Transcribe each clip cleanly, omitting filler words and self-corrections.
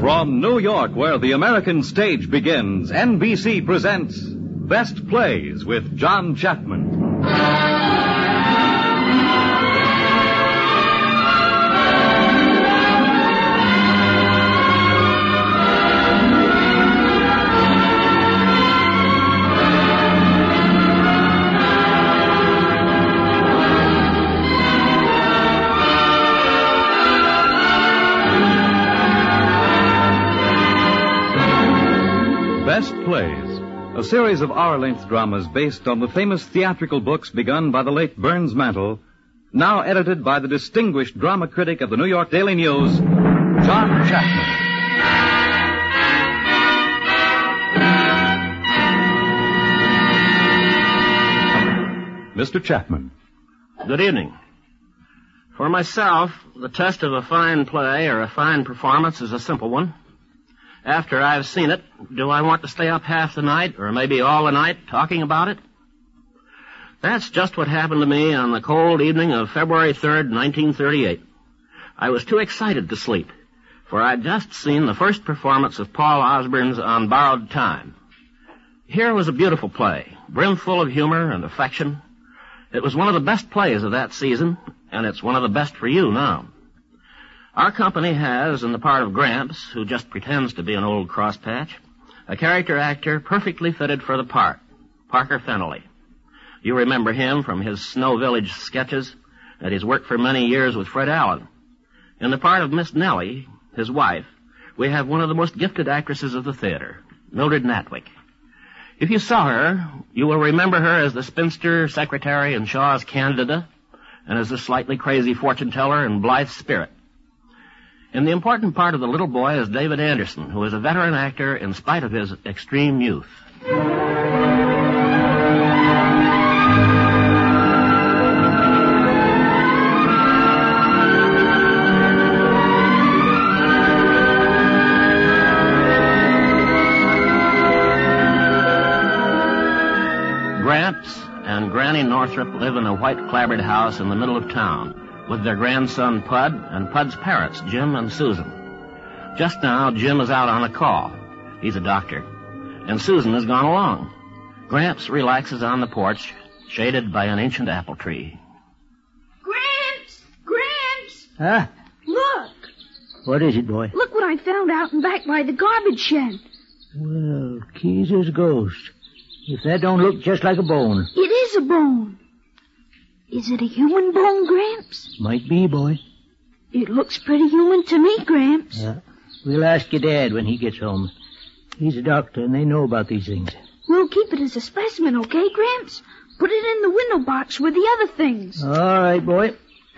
From New York, where the American stage begins, NBC presents Best Plays with John Chapman. Best Plays, a series of hour-length dramas based on the famous theatrical books begun by the late Burns Mantle, now edited by the distinguished drama critic of the New York Daily News, John Chapman. Mr. Chapman. Good evening. For myself, the test of a fine play or a fine performance is a simple one. After I've seen it, do I want to stay up half the night, or maybe all the night, talking about it? That's just what happened to me on the cold evening of February 3rd, 1938. I was too excited to sleep, for I'd just seen the first performance of Paul Osborne's On Borrowed Time. Here was a beautiful play, brimful of humor and affection. It was one of the best plays of that season, and it's one of the best for you now. Our company has, in the part of Gramps, who just pretends to be an old crosspatch, a character actor perfectly fitted for the part, Parker Fennelly. You remember him from his Snow Village sketches and his work for many years with Fred Allen. In the part of Miss Nellie, his wife, we have one of the most gifted actresses of the theater, Mildred Natwick. If you saw her, you will remember her as the spinster secretary in Shaw's Candida and as the slightly crazy fortune-teller in Blythe's Spirit. And the important part of the little boy is David Anderson, who is a veteran actor in spite of his extreme youth. Gramps and Granny Northrop live in a white clapboard house in the middle of town, with their grandson Pud and Pud's parents, Jim and Susan. Just now, Jim is out on a call. He's a doctor. And Susan has gone along. Gramps relaxes on the porch, shaded by an ancient apple tree. Gramps! Gramps! Huh? Look! What is it, boy? Look what I found out and back by the garbage shed. Well, Keezer's ghost. If that don't look just like a bone. It is a bone. Is it a human bone, Gramps? Might be, boy. It looks pretty human to me, Gramps. Yeah. We'll ask your dad when he gets home. He's a doctor, and they know about these things. We'll keep it as a specimen, okay, Gramps? Put it in the window box with the other things. All right, boy.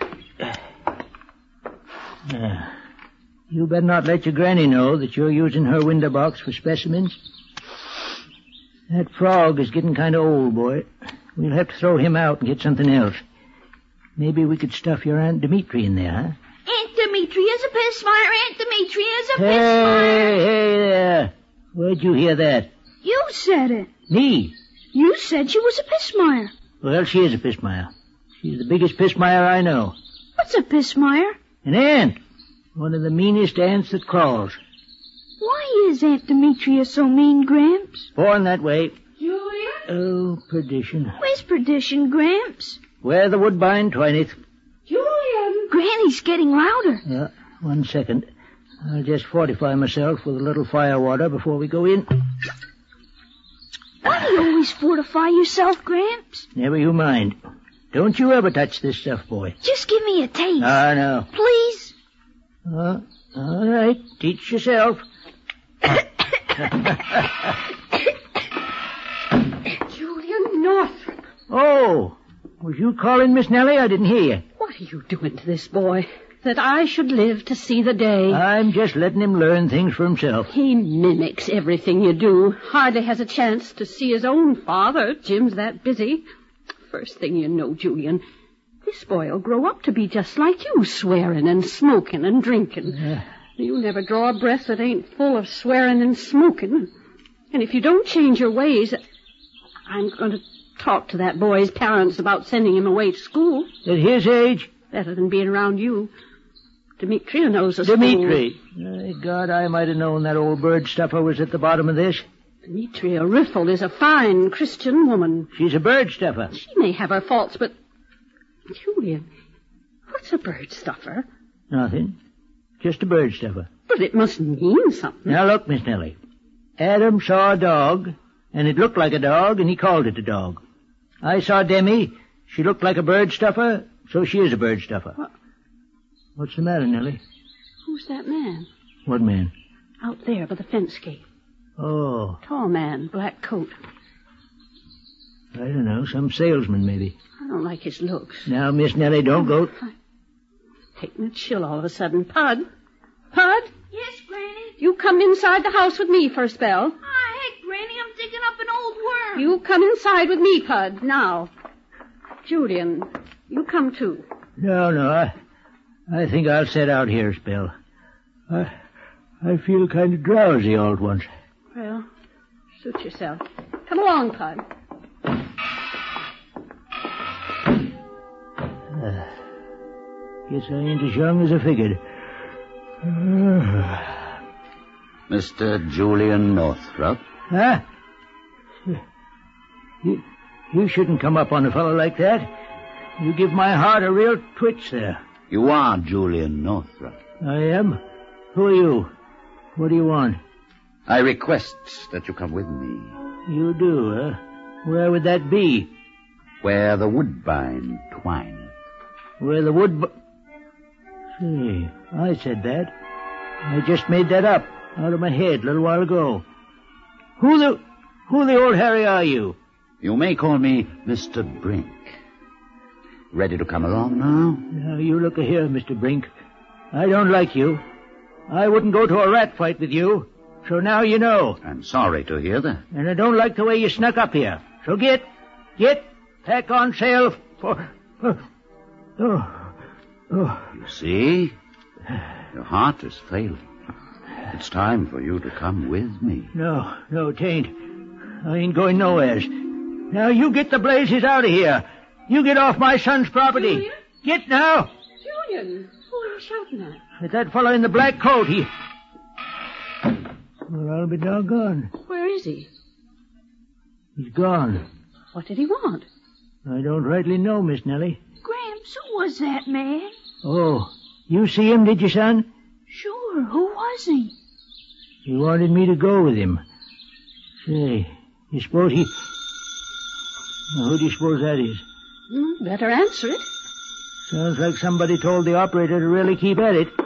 You better not let your granny know that you're using her window box for specimens. That frog is getting kind of old, boy. We'll have to throw him out and get something else. Maybe we could stuff your Aunt Dimitri in there, huh? Aunt Dimitri is a piss-fire. Aunt Dimitri is a piss-fire. Hey there. Where'd you hear that? You said it. Me? You said she was a piss-mire. Well, she is a piss-mire. She's the biggest piss-mire I know. What's a piss-mire? An ant. One of the meanest ants that crawls. Why is Aunt Demetria so mean, Gramps? Born that way. Julia? Oh, perdition. Where's perdition, Gramps? Where the woodbine twineth. Julian! Granny's getting louder. Yeah, 1 second. I'll just fortify myself with a little fire water before we go in. Why do you always fortify yourself, Gramps? Never you mind. Don't you ever touch this stuff, boy. Just give me a taste. No. Please? All right. Teach yourself. Julian Northrop. Oh, was you calling, Miss Nellie? I didn't hear you. What are you doing to this boy? That I should live to see the day. I'm just letting him learn things for himself. He mimics everything you do. Hardly has a chance to see his own father. Jim's that busy. First thing you know, Julian, this boy'll grow up to be just like you, swearing and smoking and drinking. You never draw a breath that ain't full of swearing and smoking. And if you don't change your ways, I'm going to talk to that boy's parents about sending him away to school. At his age? Better than being around you. Demetria knows the school. Dimitri. God, I might have known that old bird stuffer was at the bottom of this. Demetria Riffle is a fine Christian woman. She's a bird stuffer. She may have her faults, but... Julian, what's a bird stuffer? Nothing. Just a bird stuffer. But it must mean something. Now look, Miss Nellie. Adam saw a dog, and it looked like a dog, and he called it a dog. I saw Demi. She looked like a bird stuffer, so she is a bird stuffer. What's the matter, Nellie? Who's that man? What man? Out there by the fence gate. Oh. Tall man, black coat. I don't know, some salesman, maybe. I don't like his looks. Now, Miss Nellie, don't go... Take me a chill all of a sudden. Pud? Pud? Yes, Granny? You come inside the house with me for a spell. Ah, heck, Granny, I'm digging up an old worm. You come inside with me, Pud, now. Julian, you come too. No, I think I'll set out here a spell. I feel kind of drowsy all at once. Well, suit yourself. Come along, Pud. Guess I ain't as young as I figured. Mr. Julian Northrop? Huh? You shouldn't come up on a fellow like that. You give my heart a real twitch there. You are Julian Northrop. I am? Who are you? What do you want? I request that you come with me. You do, huh? Where would that be? Where the woodbine twineth. Where the Say, I said that. I just made that up out of my head a little while ago. Who the old Harry are you? You may call me Mr. Brink. Ready to come along now? Now, you look here, Mr. Brink. I don't like you. I wouldn't go to a rat fight with you. So now you know. I'm sorry to hear that. And I don't like the way you snuck up here. So get, pack on sail for... You see? Your heart is failing. It's time for you to come with me. No, tain't. I ain't going nowheres. Now you get the blazes out of here. You get off my son's property. Julian? Get now. Julian, who are you shouting at? It's that fellow in the black coat. Well, I'll be doggone. Where is he? He's gone. What did he want? I don't rightly know, Miss Nellie. Gramps, who was that man? Oh, you see him, did you, son? Sure, who was he? He wanted me to go with him. Say, you suppose he... Now, who do you suppose that is? Better answer it. Sounds like somebody told the operator to really keep at it.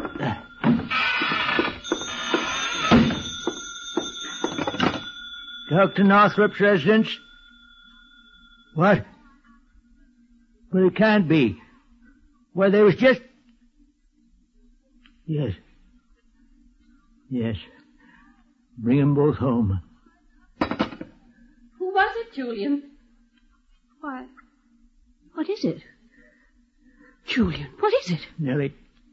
Dr. Northrop's residence? What? Well, it can't be. Well, there was just... Yes. Bring them both home. Who was it, Julian? Why, what is it? Julian, what is it? Nellie,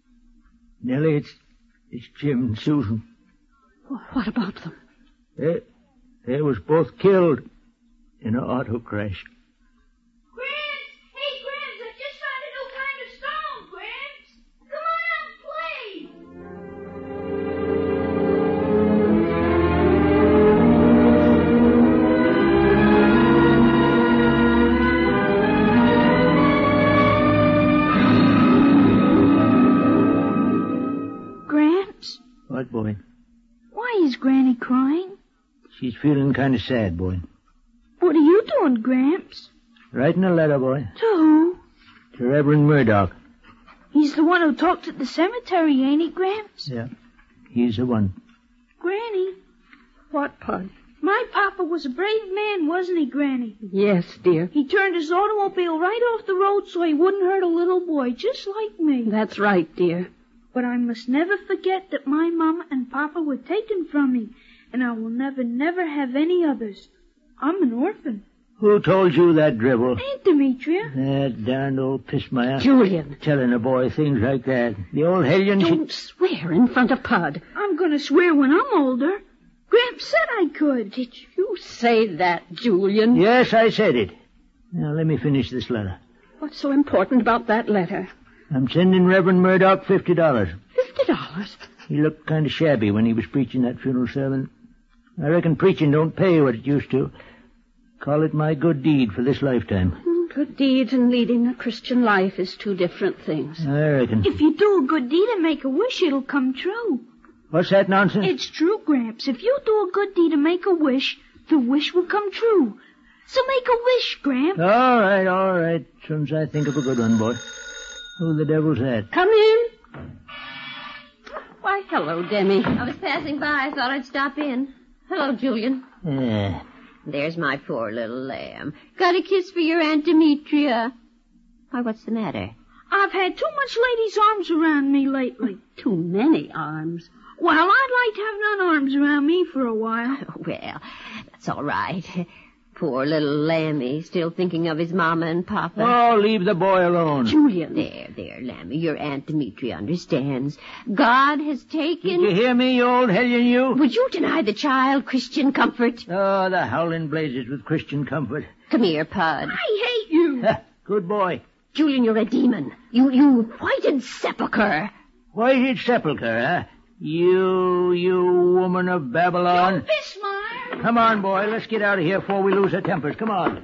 it's Jim and Susan. What about them? They was both killed in an auto crash. Gramps! Hey, Gramps, I just found a new kind of stone, Gramps! Come on out and play! Gramps? What, boy? Why is Granny crying? She's feeling kind of sad, boy. What are you doing, Gramps? Writing a letter, boy. To who? To Reverend Murdoch. He's the one who talked at the cemetery, ain't he, Gramps? Yeah, he's the one. Granny, What, Pud? my papa was a brave man, wasn't he, Granny? Yes, dear. He turned his automobile right off the road so he wouldn't hurt a little boy, just like me. That's right, dear. But I must never forget that my mama and papa were taken from me, and I will never have any others. I'm an orphan. Who told you that dribble? Ain't Demetria? That darned old piss-my-ass. Julian. Telling a boy things like that. The old hellion... Don't swear in front of Pud. I'm going to swear when I'm older. Gramps said I could. Did you say that, Julian? Yes, I said it. Now, let me finish this letter. What's so important about that letter? I'm sending Reverend Murdoch $50. $50? He looked kind of shabby when he was preaching that funeral sermon. I reckon preaching don't pay what it used to. Call it my good deed for this lifetime. Good deeds and leading a Christian life is two different things. I reckon. If you do a good deed and make a wish, it'll come true. What's that nonsense? It's true, Gramps. If you do a good deed and make a wish, the wish will come true. So make a wish, Gramps. All right. Soon as I think of a good one, boy. Who the devil's that? Come in. Why, hello, Demi. I was passing by. I thought I'd stop in. Hello, Julian. Yeah. There's my poor little lamb. Got a kiss for your Aunt Demetria. Why, what's the matter? I've had too much ladies' arms around me lately. Too many arms. Well, I'd like to have none arms around me for a while. Well, that's all right. Poor little Lammy, still thinking of his mama and papa. Oh, leave the boy alone. Julian. There, Lammy. Your Aunt Demetria understands. God has taken... Did you hear me, you old hellion, you? Would you deny the child Christian comfort? Oh, the howling blazes with Christian comfort. Come here, Pud. I hate you. Good boy. Julian, you're a demon. You whited sepulchre. Whited sepulchre, huh? You woman of Babylon. Bismarck. Come on, boy. Let's get out of here before we lose our tempers. Come on.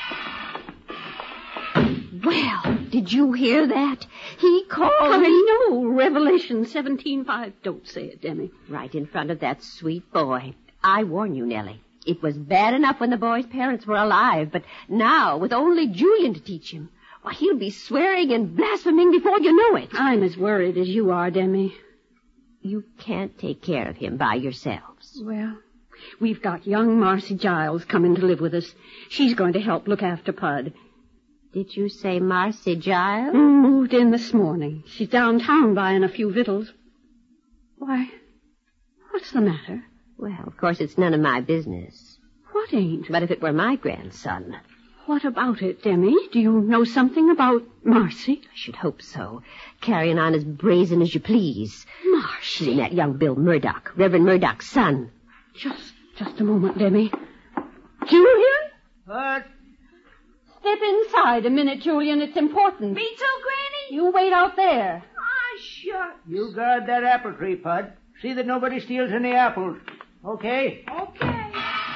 Well, did you hear that? He called I me... know. Revelation 17:5. Don't say it, Demi. Right in front of that sweet boy. I warn you, Nellie. It was bad enough when the boy's parents were alive, but now, with only Julian to teach him, why, he'll be swearing and blaspheming before you know it. I'm as worried as you are, Demi. You can't take care of him by yourselves. Well, we've got young Marcy Giles coming to live with us. She's going to help look after Pud. Did you say Marcy Giles? Moved in this morning. She's downtown buying a few victuals. Why, what's the matter? Well, of course, it's none of my business. What ain't? But if it were my grandson... What about it, Demi? Do you know something about Marcy? I should hope so. Carrying on as brazen as you please. Marcy? And that young Bill Murdoch, Reverend Murdoch's son. Just a moment, Demi. Julian? What? Step inside a minute, Julian. It's important. Me too, Granny? You wait out there. Ah, shucks. You guard that apple tree, Pud. See that nobody steals any apples. Okay? Okay.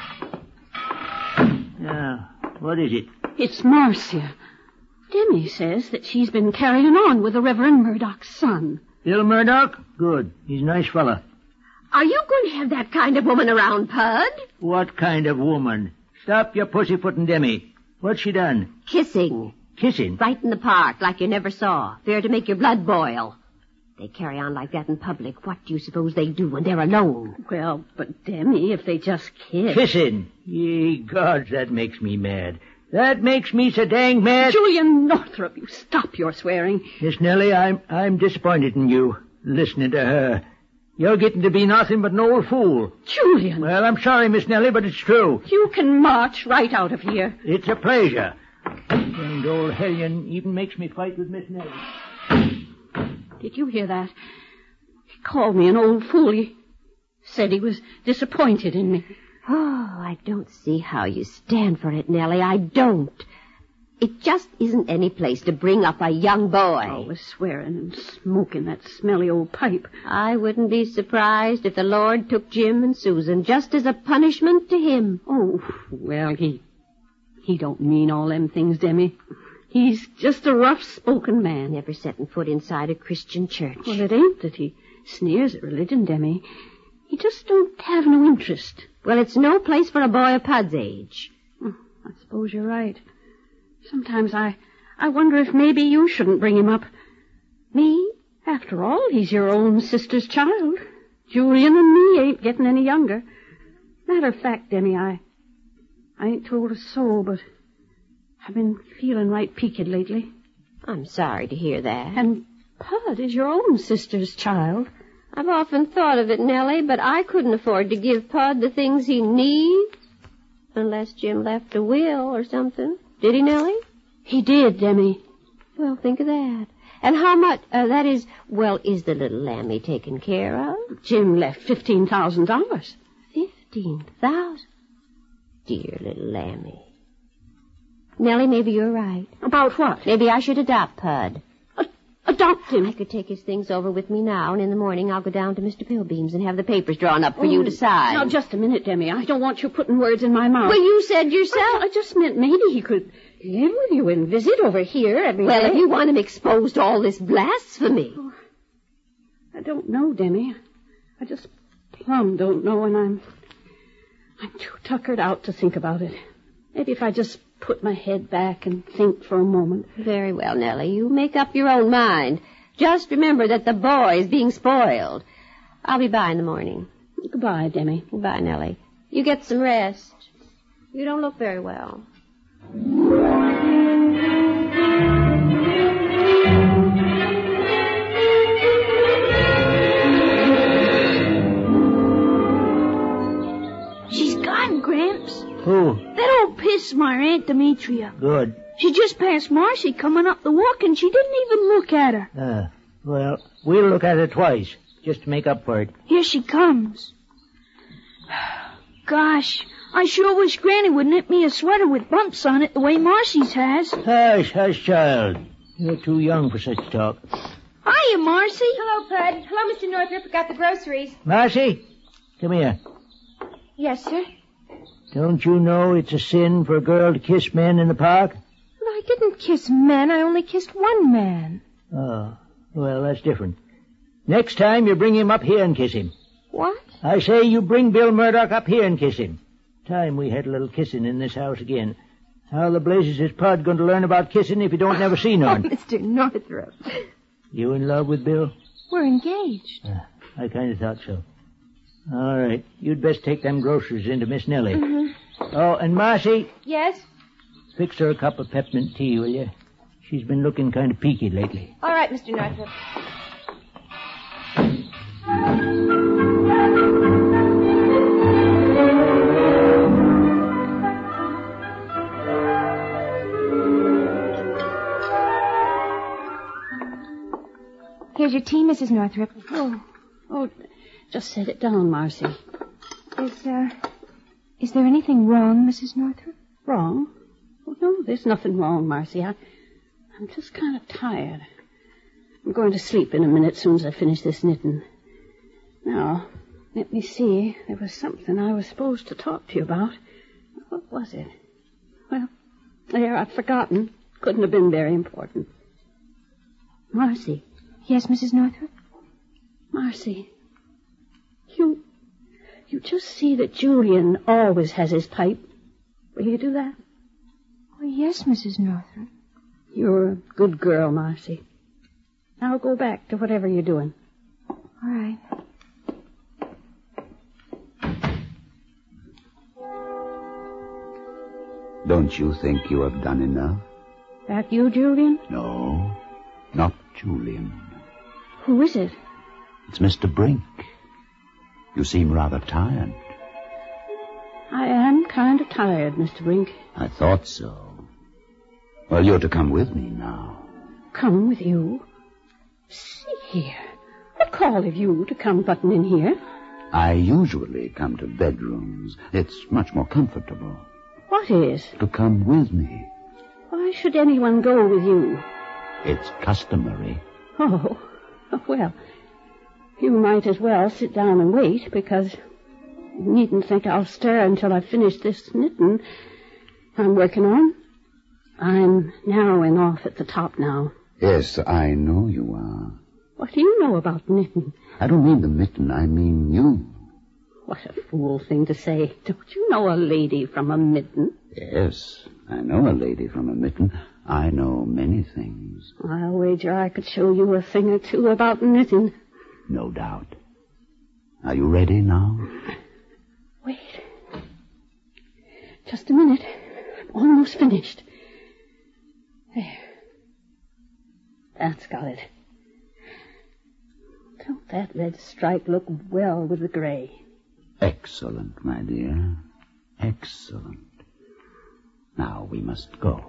Now, what is it? It's Marcia. Demi says that she's been carrying on with the Reverend Murdoch's son. Bill Murdoch? Good. He's a nice fella. Are you going to have that kind of woman around, Pud? What kind of woman? Stop your pussyfooting, Demi. What's she done? Kissing. Kissing? Right in the park, like you never saw. Fair to make your blood boil. They carry on like that in public. What do you suppose they do when they're alone? Well, but Demi, if they just kiss... Kissing? Ye gods, that makes me mad. That makes me so dang mad. Julian Northrop, you stop your swearing. Miss Nellie, I'm disappointed in you, listening to her. You're getting to be nothing but an old fool. Julian. Well, I'm sorry, Miss Nellie, but it's true. You can march right out of here. It's a pleasure. And old hellion even makes me fight with Miss Nellie. Did you hear that? He called me an old fool. He said he was disappointed in me. Oh, I don't see how you stand for it, Nellie. I don't. It just isn't any place to bring up a young boy. Always swearing and smoking that smelly old pipe. I wouldn't be surprised if the Lord took Jim and Susan just as a punishment to him. Oh, well, he don't mean all them things, Demi. He's just a rough-spoken man. Never setting foot inside a Christian church. Well, it ain't that he sneers at religion, Demi. He just don't have no interest. Well, it's no place for a boy of Pud's age. I suppose you're right. Sometimes I wonder if maybe you shouldn't bring him up. Me? After all, he's your own sister's child. Julian and me ain't getting any younger. Matter of fact, Demi, I ain't told a soul, but I've been feeling right peaked lately. I'm sorry to hear that. And Pud is your own sister's child. I've often thought of it, Nellie, but I couldn't afford to give Pud the things he needs. Unless Jim left a will or something. Did he, Nellie? He did, Demi. Well, think of that. And how much, is the little Lammy taken care of? Jim left $15,000. $15,000? Dear little Lammy. Nellie, maybe you're right. About what? Maybe I should adopt Pud. Adopt him. I could take his things over with me now, and in the morning I'll go down to Mr. Pilbeam's and have the papers drawn up for you to sign. Now, just a minute, Demi. I don't want you putting words in my mouth. Well, you said yourself. I just meant maybe he could live with you and visit over here every day. Well, if you want him exposed to all this blasphemy. Oh, I don't know, Demi. I just plumb don't know, and I'm too tuckered out to think about it. Maybe if I just put my head back and think for a moment. Very well, Nellie. You make up your own mind. Just remember that the boy's being spoiled. I'll be by in the morning. Goodbye, Demi. Goodbye, Nellie. You get some rest. You don't look very well. She's gone, Gramps. Who? That old piss-smart Aunt Demetria. Good. She just passed Marcy coming up the walk, and she didn't even look at her. Well, we'll look at her twice, just to make up for it. Here she comes. Gosh, I sure wish Granny would knit me a sweater with bumps on it the way Marcy's has. Hush, child. You're too young for such talk. Hiya, Marcy. Hello, Pud. Hello, Mr. Northrop. Forgot the groceries. Marcy, come here. Yes, sir. Don't you know it's a sin for a girl to kiss men in the park? But I didn't kiss men. I only kissed one man. Oh, well, that's different. Next time, you bring him up here and kiss him. What? I say you bring Bill Murdoch up here and kiss him. Time we had a little kissing in this house again. How the blazes is Pud going to learn about kissing if he don't never see none? Oh, Mr. Northrop. You in love with Bill? We're engaged. I kind of thought so. All right. You'd best take them groceries into Miss Nellie. Mm-hmm. Oh, and Marcy, Yes? fix her a cup of peppermint tea, will you? She's been looking kind of peaky lately. All right, Mr. Northrop. Here's your tea, Mrs. Northrop. Oh, just set it down, Marcy. Is there anything wrong, Mrs. Northrop? Wrong? Oh, no, there's nothing wrong, Marcy. I'm just kind of tired. I'm going to sleep in a minute as soon as I finish this knitting. Now, let me see. There was something I was supposed to talk to you about. What was it? Well, there, I've forgotten. Couldn't have been very important. Marcy. Yes, Mrs. Northrop? Marcy. You just see that Julian always has his pipe. Will you do that? Oh, yes, Mrs. Northrop. You're a good girl, Marcy. Now go back to whatever you're doing. All right. Don't you think you have done enough? That you, Julian? No, not Julian. Who is it? It's Mr. Brink. You seem rather tired. I am kind of tired, Mr. Brink. I thought so. Well, you're to come with me now. Come with you? See here. What call have you to come button in here? I usually come to bedrooms. It's much more comfortable. What is? To come with me. Why should anyone go with you? It's customary. Oh, well, you might as well sit down and wait, because you needn't think I'll stir until I've finished this knitting I'm working on. I'm narrowing off at the top now. Yes, I know you are. What do you know about knitting? I don't mean the mitten, I mean you. What a fool thing to say. Don't you know a lady from a mitten? Yes, I know a lady from a mitten. I know many things. I'll wager I could show you a thing or two about knitting. No doubt. Are you ready now? Wait. Just a minute. I'm almost finished. There. That's got it. Don't that red stripe look well with the gray? Excellent, my dear. Excellent. Now we must go.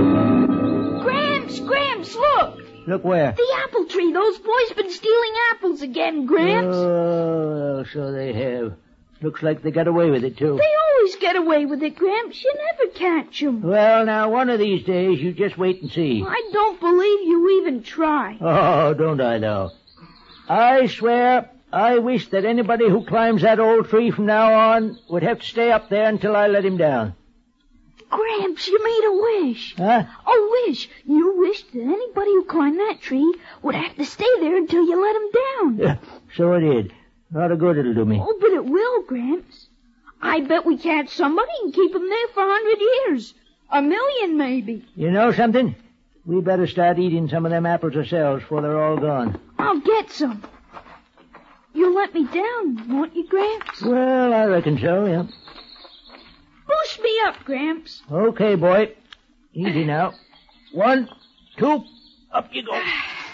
Gramps, look! Look where? The apple tree. Those boys been stealing apples apples again, Gramps. Oh, so they have. Looks like they got away with it, too. They always get away with it, Gramps. You never catch 'em. Well, now, one of these days, you just wait and see. I don't believe you even try. Oh, don't I, though? I swear, I wish that anybody who climbs that old tree from now on would have to stay up there until I let him down. Gramps, you made a wish. Huh? A wish. You wished that anybody who climbed that tree would have to stay there until you let him down. Yeah, so it did. A lot of good it'll do me. Oh, but it will, Gramps. I bet we catch somebody and keep him there for 100 years. 1,000,000, maybe. You know something? We better start eating some of them apples ourselves before they're all gone. I'll get some. You'll let me down, won't you, Gramps? Well, I reckon so, yeah. Boost me up, Gramps. Okay, boy. Easy now. 1, 2, up you go.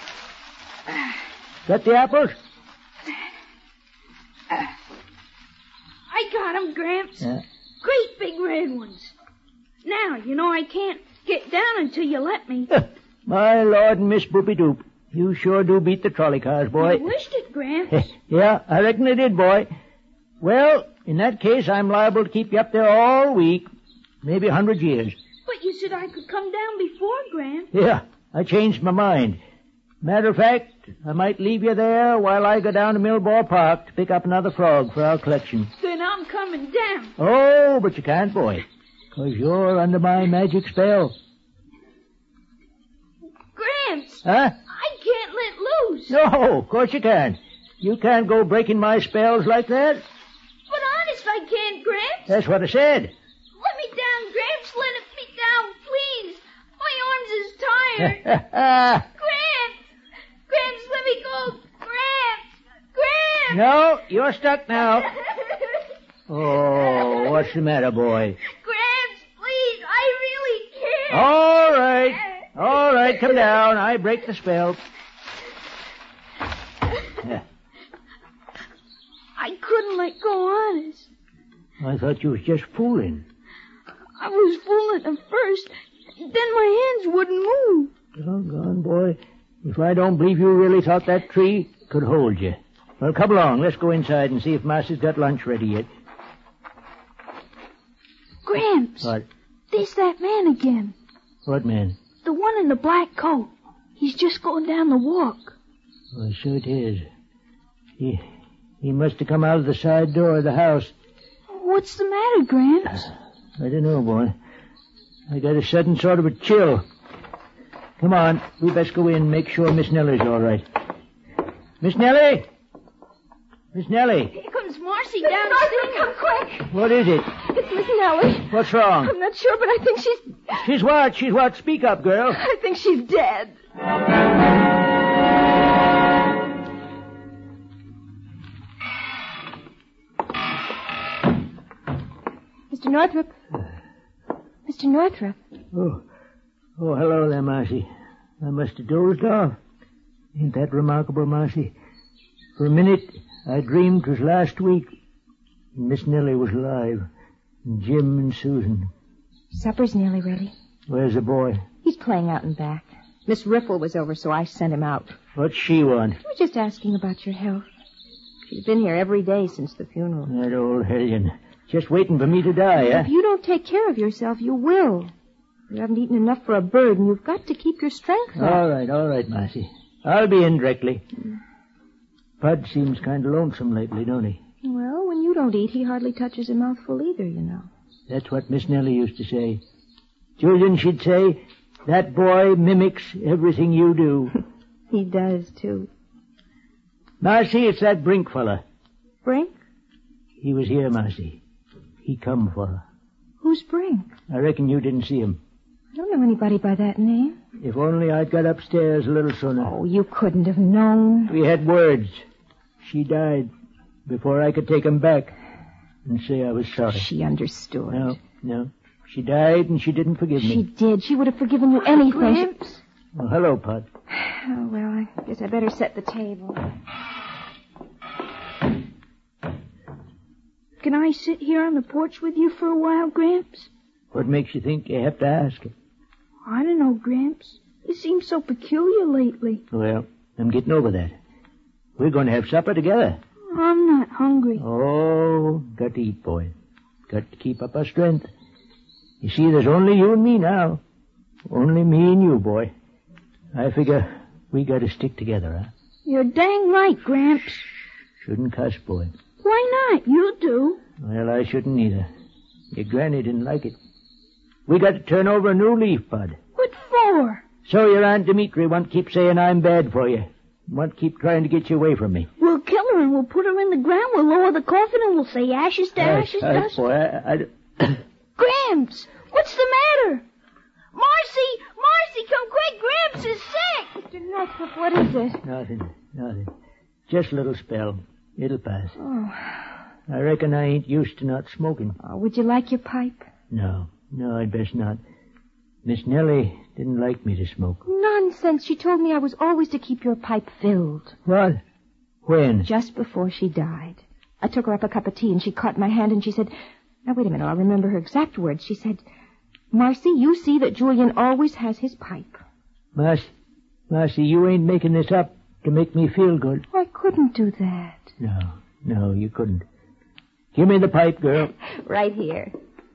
Got the apples? I got 'em, Gramps. Yeah. Great big red ones. Now, you know I can't get down until you let me. My Lord and Miss Boopy Doop, you sure do beat the trolley cars, boy. I wished it, Gramps. Yeah, I reckon I did, boy. Well, in that case, I'm liable to keep you up there all week, maybe 100 years. But you said I could come down before, Gramps. Yeah, I changed my mind. Matter of fact, I might leave you there while I go down to Millball Park to pick up another frog for our collection. Then I'm coming down. Oh, but you can't, boy, 'cause you're under my magic spell. Gramps, Huh? I can't let loose. No, of course you can't. You can't go breaking my spells like that. But honest, I can't, Gramps. That's what I said. Let me down, Gramps. Let me down, please. My arms is tired. Gramps, let me go. Gramps. No, you're stuck now. Oh, what's the matter, boy? Gramps, please, I really can't. All right, come down. I break the spell. I couldn't let go, honest. I thought you was just fooling. I was fooling at first. Then my hands wouldn't move. Doggone, boy. If I don't believe you really thought that tree could hold you. Well, come along. Let's go inside and see if Marcy's got lunch ready yet. Gramps. What? There's that man again. What man? The one in the black coat. He's just going down the walk. Well, sure it is. He must have come out of the side door of the house. What's the matter, Gramps? I don't know, boy. I got a sudden sort of a chill. Come on, we best go in and make sure Miss Nellie's all right. Miss Nellie! Miss Nellie! Here comes Marcy downstairs. Come quick. What is it? It's Miss Nellie. What's wrong? I'm not sure, but I think she's... She's what? She's what? Speak up, girl. I think she's dead. Mr. Northrop. Mr. Northrop. Oh, hello there, Marcy. I must have dozed off. Ain't that remarkable, Marcy? For a minute, I dreamed 'twas last week. Miss Nellie was alive. And Jim and Susan. Supper's nearly ready. Where's the boy? He's playing out in back. Miss Riffle was over, so I sent him out. What's she want? I was just asking about your health. She's been here every day since the funeral. That old hellion. Just waiting for me to die, eh? If you don't take care of yourself, you will. You haven't eaten enough for a bird, and you've got to keep your strength up. All right, Marcy. I'll be in directly. Bud seems kind of lonesome lately, don't he? Well, when you don't eat, he hardly touches a mouthful either, you know. That's what Miss Nellie used to say. Julian, she'd say, that boy mimics everything you do. He does, too. Marcy, it's that Brink fella. Brink? He was here, Marcy. He come for her. Who's Brink? I reckon you didn't see him. I don't know anybody by that name. If only I'd got upstairs a little sooner. Oh, you couldn't have known. We had words. She died before I could take him back and say I was sorry. She understood. No. She died and she didn't forgive me. She did. She would have forgiven you anything. Gramps. Oh, hello, Pud. Oh, well, I guess I better set the table. Can I sit here on the porch with you for a while, Gramps? What makes you think you have to ask? I don't know, Gramps. You seem so peculiar lately. Well, I'm getting over that. We're going to have supper together. I'm not hungry. Oh, got to eat, boy. Got to keep up our strength. You see, there's only you and me now. Only me and you, boy. I figure we got to stick together, huh? You're dang right, Gramps. Shouldn't cuss, boy. Why not? You do. Well, I shouldn't either. Your granny didn't like it. We got to turn over a new leaf, Bud. What for? So your Aunt Dimitri won't keep saying I'm bad for you. Won't keep trying to get you away from me. We'll kill her and we'll put her in the ground. We'll lower the coffin and we'll say ashes to ashes dust. Boy, I Gramps, what's the matter? Marcy, come quick. Gramps is sick. Mr. Northrop, what is it? Nothing. Just a little spell. It'll pass. Oh. I reckon I ain't used to not smoking. Oh, would you like your pipe? No, I'd best not. Miss Nellie didn't like me to smoke. Nonsense. She told me I was always to keep your pipe filled. What? When? Just before she died. I took her up a cup of tea and she caught my hand and she said, now wait a minute, I'll remember her exact words. She said, Marcy, you see that Julian always has his pipe. Marcy, you ain't making this up to make me feel good. I couldn't do that. No, you couldn't. Give me the pipe, girl. Right here.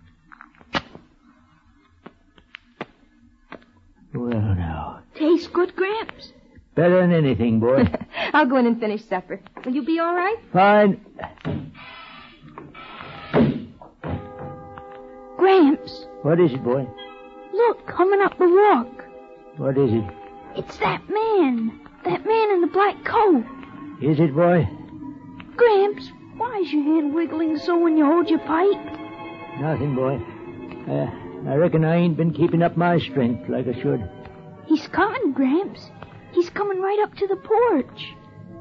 Well, now. Tastes good, Gramps. Better than anything, boy. I'll go in and finish supper. Will you be all right? Fine. Gramps. What is it, boy? Look, coming up the walk. What is it? It's that man. That man in the black coat. Is it, boy? Gramps, why is your hand wiggling so when you hold your pipe? Nothing, boy. I reckon I ain't been keeping up my strength like I should. He's coming, Gramps. He's coming right up to the porch.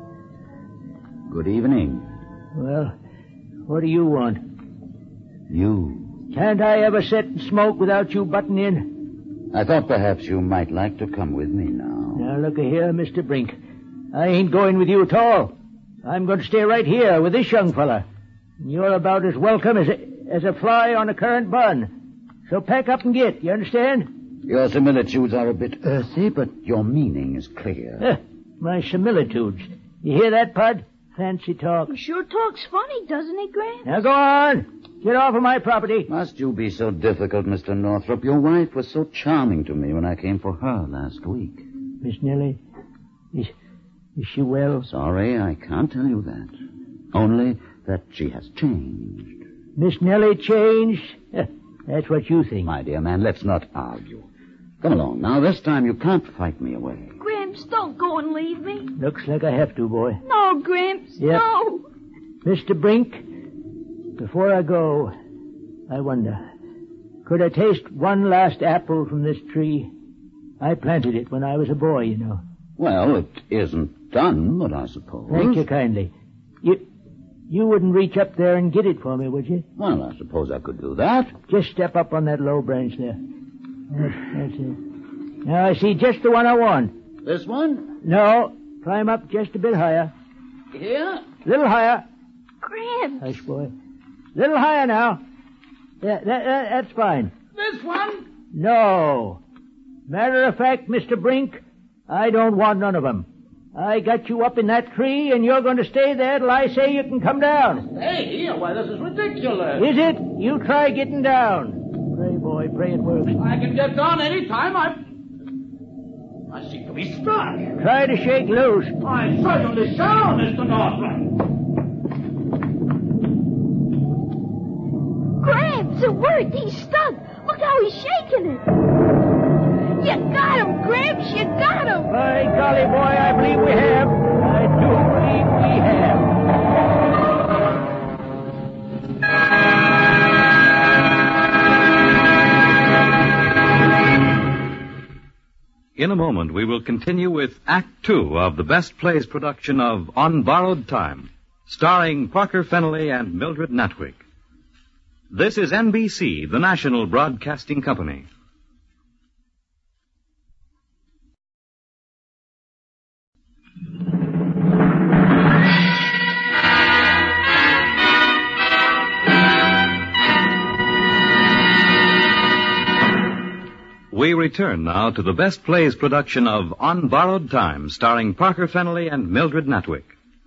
Good evening. Well, what do you want? You. Can't I ever sit and smoke without you butting in? I thought perhaps you might like to come with me now. Now, look-a-here, Mr. Brink. I ain't going with you at all. I'm going to stay right here with this young fella. You're about as welcome as a fly on a currant bun. So pack up and get, you understand? Your similitudes are a bit earthy, but your meaning is clear. My similitudes. You hear that, Pud? Fancy talk. He sure talks funny, doesn't he, Gramps? Now go on. Get off of my property. Must you be so difficult, Mr. Northrop? Your wife was so charming to me when I came for her last week. Miss Nellie, is she well? Sorry, I can't tell you that. Only that she has changed. Miss Nellie changed? That's what you think. My dear man, let's not argue. Come along. Now, this time you can't fight me away. Gramps, don't go and leave me. Looks like I have to, boy. No, Gramps, Yep. no. Mr. Brink, before I go, I wonder, could I taste one last apple from this tree? I planted it when I was a boy, you know. Well, it isn't done, but I suppose. Thank you kindly. You wouldn't reach up there and get it for me, would you? Well, I suppose I could do that. Just step up on that low branch there. That's it. Now I see just the one I want. This one? No, climb up just a bit higher. Here? Little higher. Gramps. Hush, boy. Little higher now. That's fine. This one? No. Matter of fact, Mr. Brink, I don't want none of them. I got you up in that tree, and you're going to stay there till I say you can come down. Hey, here, why, this is ridiculous. Is it? You try getting down. Pray, boy, pray it works. I can get down any time. I seem to be stuck. Try to shake loose. I certainly shall, Mr. Northrop. Gramps, it worked. He's stuck. Look how he's shaking it. You got him, Gramps. You got him. By golly, boy, I believe we have. I do believe we have. In a moment, we will continue with Act Two of the Best Plays production of On Borrowed Time, starring Parker Fennelly and Mildred Natwick. This is NBC, the national broadcasting company. We return now to the Best Plays production of On Borrowed Time, starring Parker Fennelly and Mildred Natwick.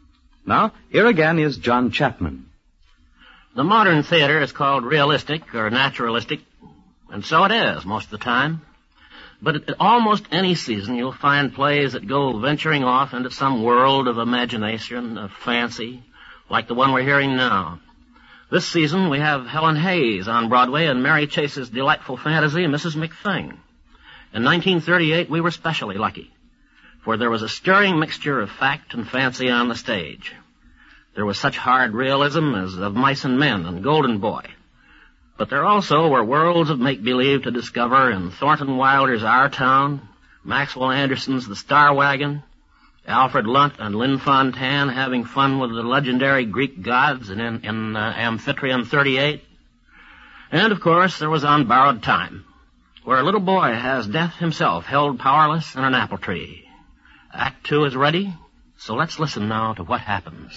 Now, here again is John Chapman. The modern theater is called realistic or naturalistic, and so it is most of the time. But at almost any season, you'll find plays that go venturing off into some world of imagination, of fancy, like the one we're hearing now. This season, we have Helen Hayes on Broadway and Mary Chase's delightful fantasy, Mrs. McThing. In 1938, we were specially lucky, for there was a stirring mixture of fact and fancy on the stage. There was such hard realism as Of Mice and Men and Golden Boy. But there also were worlds of make-believe to discover in Thornton Wilder's Our Town, Maxwell Anderson's The Star Wagon, Alfred Lunt and Lynn Fontanne having fun with the legendary Greek gods in Amphitryon 38. And, of course, there was On Borrowed Time, where a little boy has death himself held powerless in an apple tree. Act 2 is ready, so let's listen now to what happens.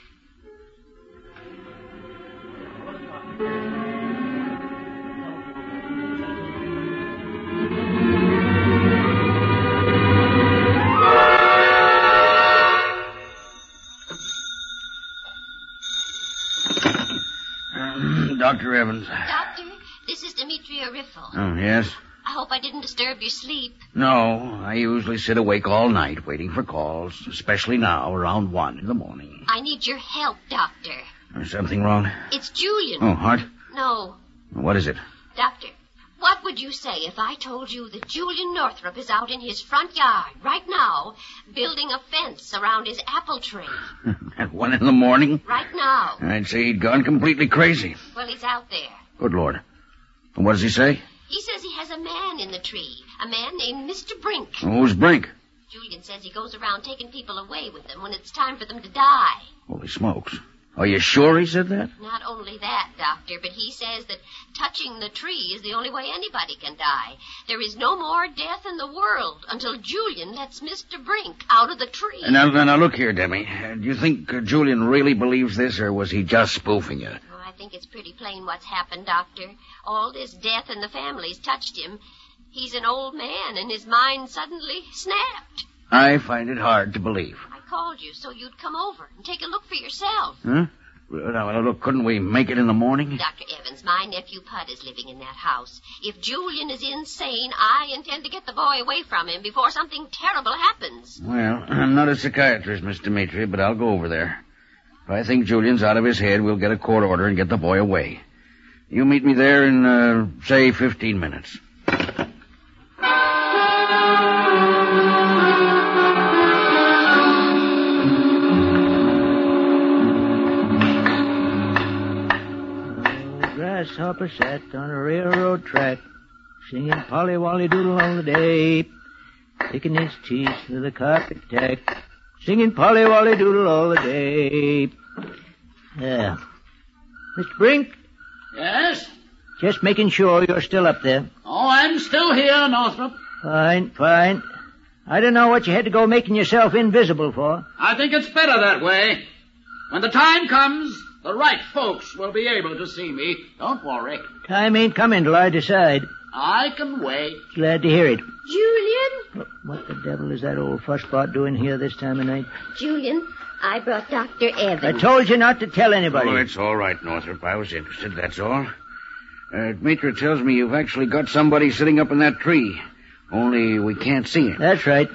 Dr. Evans. Doctor, this is Demetria Riffle. Oh, yes? I hope I didn't disturb your sleep. No, I usually sit awake all night waiting for calls, especially now around 1 in the morning. I need your help, Doctor. Is something wrong? It's Julian. Oh, heart? No. What is it? Doctor, what would you say if I told you that Julian Northrop is out in his front yard right now building a fence around his apple tree? At 1 in the morning? Right now. I'd say he'd gone completely crazy. Well, he's out there. Good Lord. And what does he say? He says he has a man in the tree, a man named Mr. Brink. Who's Brink? Julian says he goes around taking people away with them when it's time for them to die. Holy smokes. Are you sure he said that? Not only that, Doctor, but he says that touching the tree is the only way anybody can die. There is no more death in the world until Julian lets Mr. Brink out of the tree. Now look here, Demi. Do you think Julian really believes this, or was he just spoofing you? Oh, I think it's pretty plain what's happened, Doctor. All this death in the family's touched him. He's an old man, and his mind suddenly snapped. I find it hard to believe. I called you so you'd come over and take a look for yourself. Huh? Now, look, couldn't we make it in the morning? Dr. Evans, my nephew Pud is living in that house. If Julian is insane, I intend to get the boy away from him before something terrible happens. Well, I'm not a psychiatrist, Miss Demetri, but I'll go over there. If I think Julian's out of his head, we'll get a court order and get the boy away. You meet me there in, say, 15 minutes. Grasshopper sat on a railroad track, singing Polly Wolly Doodle all the day, picking his teeth with a carpet tack, singing Polly Wolly Doodle all the day. Yeah. Mr. Brink? Yes? Just making sure you're still up there. Oh, I'm still here, Northrop. Fine. I don't know what you had to go making yourself invisible for. I think it's better that way. When the time comes, the right folks will be able to see me. Don't worry. Time ain't coming till I decide. I can wait. Glad to hear it. Julian? What the devil is that old fussbot doing here this time of night? Julian, I brought Dr. Evans. I told you not to tell anybody. Oh, it's all right, Northrop. I was interested, that's all. Demetri tells me you've actually got somebody sitting up in that tree. Only we can't see him. That's right.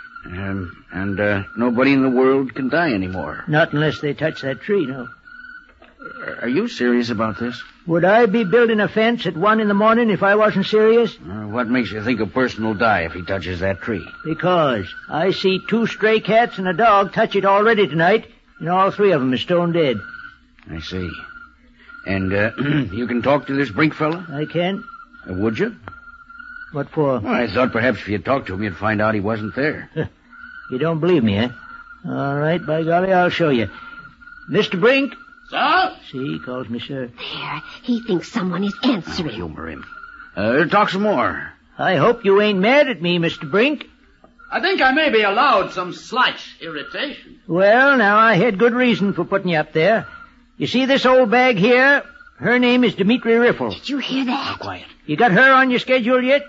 And nobody in the world can die anymore. Not unless they touch that tree, no. Are you serious about this? Would I be building a fence at 1 in the morning if I wasn't serious? What makes you think a person will die if he touches that tree? Because I see 2 stray cats and a dog touch it already tonight, and all 3 of them are stone dead. I see. And you can talk to this Brink fella? I can. Would you? What for? Well, I thought perhaps if you talked to him, you'd find out he wasn't there. You don't believe me, eh? All right, by golly, I'll show you. Mr. Brink? Sir? See, he calls me sir. There, he thinks someone is answering. Humor him. Talk some more. I hope you ain't mad at me, Mr. Brink. I think I may be allowed some slight irritation. Well, now, I had good reason for putting you up there. You see this old bag here? Her name is Demetri Riffle. Did you hear that? Quiet. You got her on your schedule yet?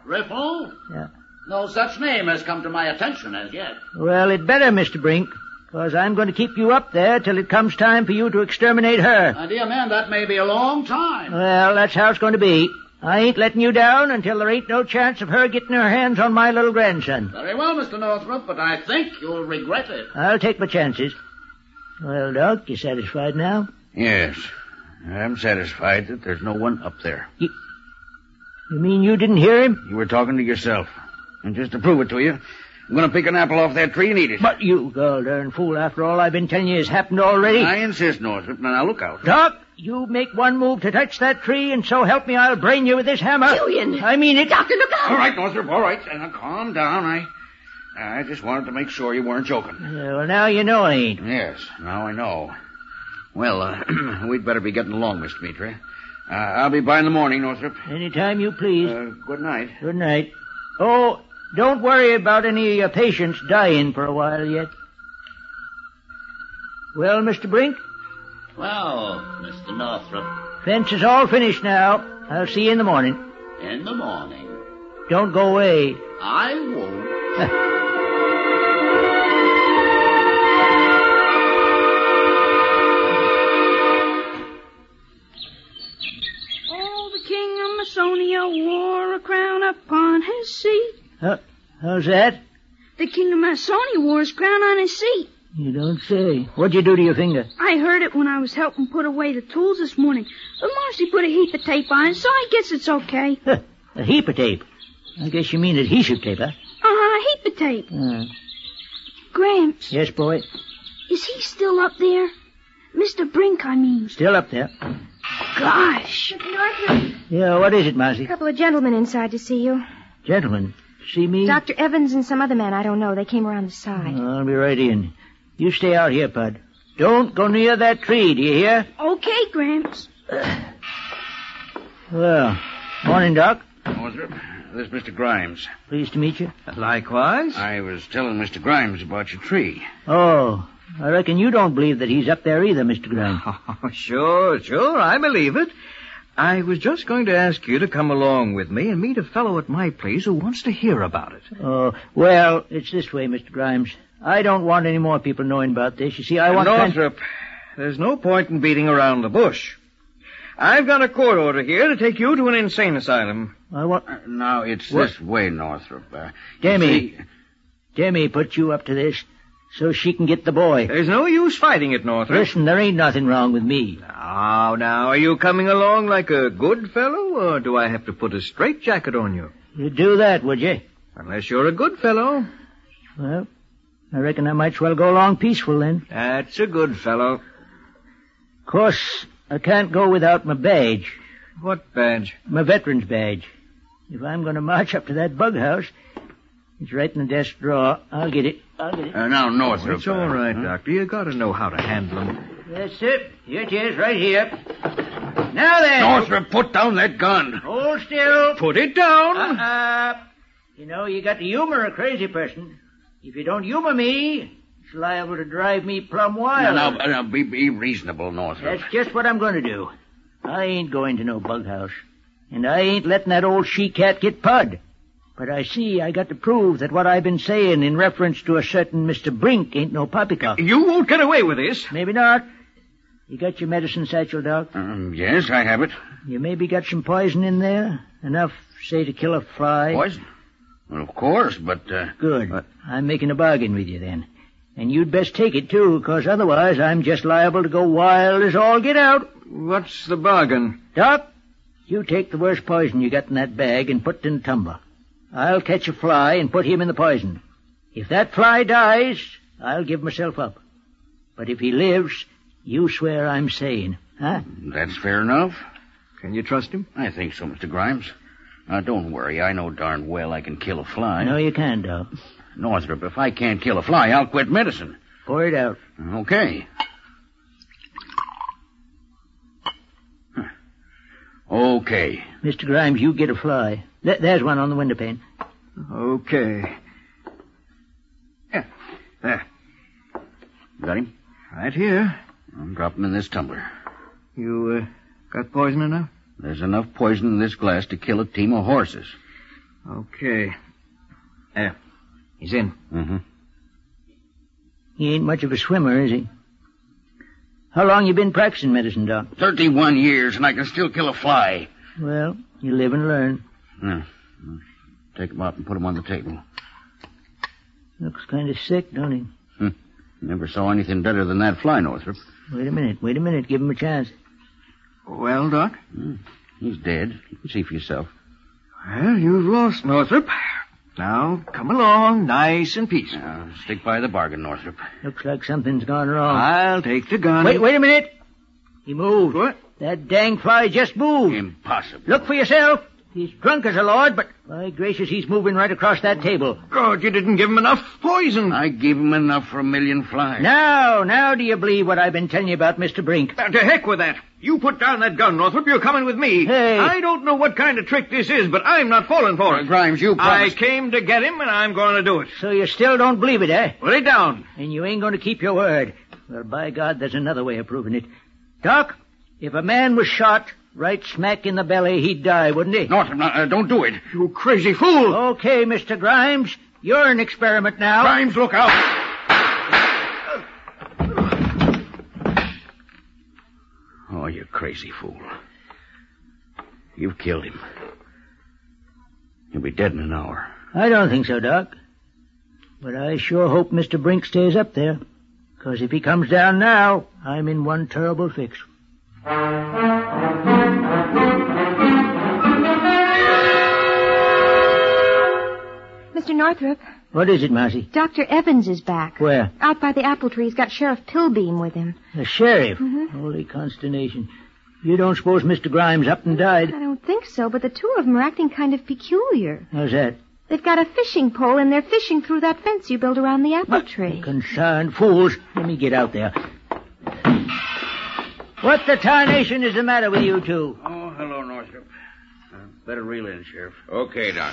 Riffle? Yeah. No such name has come to my attention as yet. Well, it better, Mr. Brink, 'Cause I'm going to keep you up there till it comes time for you to exterminate her. My dear man, that may be a long time. Well, that's how it's going to be. I ain't letting you down until there ain't no chance of her getting her hands on my little grandson. Very well, Mr. Northrop, but I think you'll regret it. I'll take my chances. Well, Doc, you satisfied now? Yes. I'm satisfied that there's no one up there. You mean you didn't hear him? You were talking to yourself. And just to prove it to you, I'm going to pick an apple off that tree and eat it. But you gol-darn fool, after all I've been telling you has happened already. I insist, Northrop. Now look out. Doc, you make one move to touch that tree, and so help me, I'll brain you with this hammer. Julian! I mean it. Doctor, look out! All right, Northrop, all right. Now calm down. I just wanted to make sure you weren't joking. Well, now you know I ain't. Yes, now I know. Well, we'd better be getting along, Mr. Mitri. I'll be by in the morning, Northrop. Anytime you please. Good night. Good night. Oh, don't worry about any of your patients dying for a while yet. Well, Mr. Brink? Well, Mr. Northrop. Fence is all finished now. I'll see you in the morning. In the morning. Don't go away. I won't. Masonia wore a crown upon his seat. How's that? The King of Masonia wore his crown on his seat. You don't say. What'd you do to your finger? I heard it when I was helping put away the tools this morning. But Marcy put a heap of tape on it, so I guess it's okay. A heap of tape? I guess you mean adhesive tape, huh? A heap of tape. Gramps. Yes, boy? Is he still up there? Mr. Brink, I mean. Still up there. Gosh. Yeah, what is it, Marcy? A couple of gentlemen inside to see you. Gentlemen? See me? Dr. Evans and some other man, I don't know. They came around the side. I'll be right in. You stay out here, Pud. Don't go near that tree, do you hear? Okay, Gramps. Well, morning, Doc. Northrop, this is Mr. Grimes. Pleased to meet you. Likewise. I was telling Mr. Grimes about your tree. Oh, I reckon you don't believe that he's up there either, Mr. Grimes. Oh, sure, I believe it. I was just going to ask you to come along with me and meet a fellow at my place who wants to hear about it. Oh, well, it's this way, Mr. Grimes. I don't want any more people knowing about this. You see, I want... Northrop, there's no point in beating around the bush. I've got a court order here to take you to an insane asylum. I want... Now, it's this way, Northrop. Demi put you up to this so she can get the boy. There's no use fighting it, Northrop. Listen, there ain't nothing wrong with me. Now, are you coming along like a good fellow, or do I have to put a straitjacket on you? You'd do that, would you? Unless you're a good fellow. Well, I reckon I might as well go along peaceful, then. That's a good fellow. Of course, I can't go without my badge. What badge? My veteran's badge. If I'm going to march up to that bug house, it's right in the desk drawer. I'll get it. Now, Northrop. It's all right, Doctor. You got to know how to handle them. That's it. Here it is, right here. Now then. Northrop, put down that gun. Hold still. Put it down. You know, you got to humor a crazy person. If you don't humor me, it's liable to drive me plumb wild. Now, be reasonable, Northrop. That's just what I'm going to do. I ain't going to no bug house. And I ain't letting that old she-cat get Pud. But I see I got to prove that what I've been saying in reference to a certain Mr. Brink ain't no poppycock. You won't get away with this. Maybe not. You got your medicine satchel, Doc? Yes, I have it. You maybe got some poison in there? Enough, say, to kill a fly? Poison? Well, of course, but... Good. I'm making a bargain with you, then. And you'd best take it, too, because otherwise I'm just liable to go wild as all get out. What's the bargain? Doc, you take the worst poison you got in that bag and put it in the tumbler. I'll catch a fly and put him in the poison. If that fly dies, I'll give myself up. But if he lives, you swear I'm sane, huh? That's fair enough. Can you trust him? I think so, Mr. Grimes. Now, don't worry. I know darn well I can kill a fly. No, you can't, Doc. Northrop, if I can't kill a fly, I'll quit medicine. Pour it out. Okay. Okay. Mr. Grimes, you get a fly. There's one on the window pane. Okay. Yeah. There. You got him? Right here. I'm dropping in this tumbler. You, got poison enough? There's enough poison in this glass to kill a team of horses. Okay. There. He's in. Mm-hmm. He ain't much of a swimmer, is he? How long you been practicing medicine, Doc? 31 years, and I can still kill a fly. Well, you live and learn. Take him out and put him on the table. Looks kind of sick, don't he? Never saw anything better than that fly, Northrop. Wait a minute. Give him a chance. Well, Doc? He's dead. You can see for yourself. Well, you've lost, Northrop. Now, come along, nice and peaceful. Stick by the bargain, Northrop. Looks like something's gone wrong. I'll take the gun. Wait a minute. He moved. What? That dang fly just moved. Impossible. Look for yourself. He's drunk as a lord, but by gracious, he's moving right across that table. God, you didn't give him enough poison. I gave him enough for 1,000,000 flies. Now do you believe what I've been telling you about Mr. Brink? To heck with that. You put down that gun, Northrop. You're coming with me. Hey. I don't know what kind of trick this is, but I'm not falling for it. Grimes, you promised. I came to get him, and I'm going to do it. So you still don't believe it, eh? Put it down. And you ain't going to keep your word. Well, by God, there's another way of proving it. Doc, if a man was shot right smack in the belly, he'd die, wouldn't he? Northrop, don't do it. You crazy fool. Okay, Mr. Grimes. You're an experiment now. Grimes, look out. Oh, you crazy fool. You've killed him. He'll be dead in an hour. I don't think so, Doc. But I sure hope Mr. Brink stays up there. Because if he comes down now, I'm in one terrible fix. Mr. Northrop. What is it, Marcy? Dr. Evans is back. Where? Out by the apple tree. He's got Sheriff Tilbeam with him. The sheriff? Mm-hmm. Holy consternation. You don't suppose Mr. Grimes up and died? I don't think so, but the two of them are acting kind of peculiar. How's that? They've got a fishing pole, and they're fishing through that fence you built around the apple tree. Concerned fools. Let me get out there. What the tarnation is the matter with you two? Oh, hello, Northrop. Better reel in, Sheriff. Okay, Doc.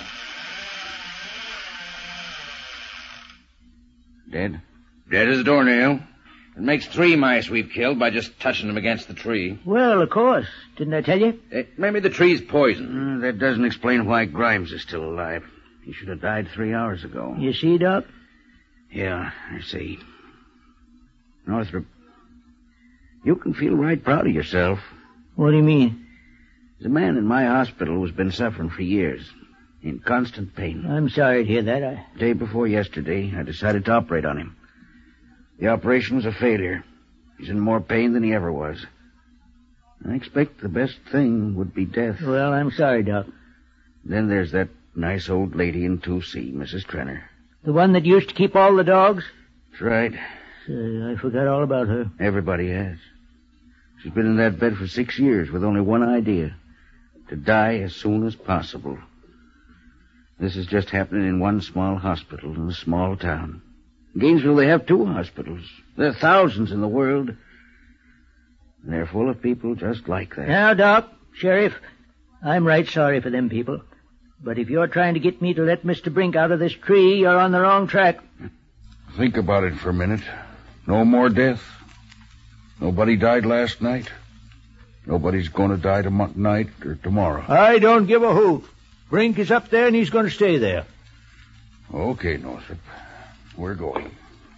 Dead? Dead as a doornail. It makes 3 mice we've killed by just touching them against the tree. Well, of course. Didn't I tell you? Maybe the tree's poison. That doesn't explain why Grimes is still alive. He should have died 3 hours ago. You see, Doc? Yeah, I see. Northrop, you can feel right proud of yourself. What do you mean? There's a man in my hospital who's been suffering for years, in constant pain. I'm sorry to hear that. Day before yesterday, I decided to operate on him. The operation was a failure. He's in more pain than he ever was. I expect the best thing would be death. Well, I'm sorry, Doc. Then there's that nice old lady in 2C, Mrs. Trenner. The one that used to keep all the dogs? That's right. I forgot all about her. Everybody has. She's been in that bed for 6 years with only one idea. To die as soon as possible. This is just happening in one small hospital in a small town. In Gainesville, they have 2 hospitals. There are thousands in the world. And they're full of people just like that. Now, Doc, Sheriff, I'm right sorry for them people. But if you're trying to get me to let Mr. Brink out of this tree, you're on the wrong track. Think about it for a minute. No more death. Nobody died last night. Nobody's going to die tonight or tomorrow. I don't give a hoot. Brink is up there and he's going to stay there. Okay, Northrop. We're going.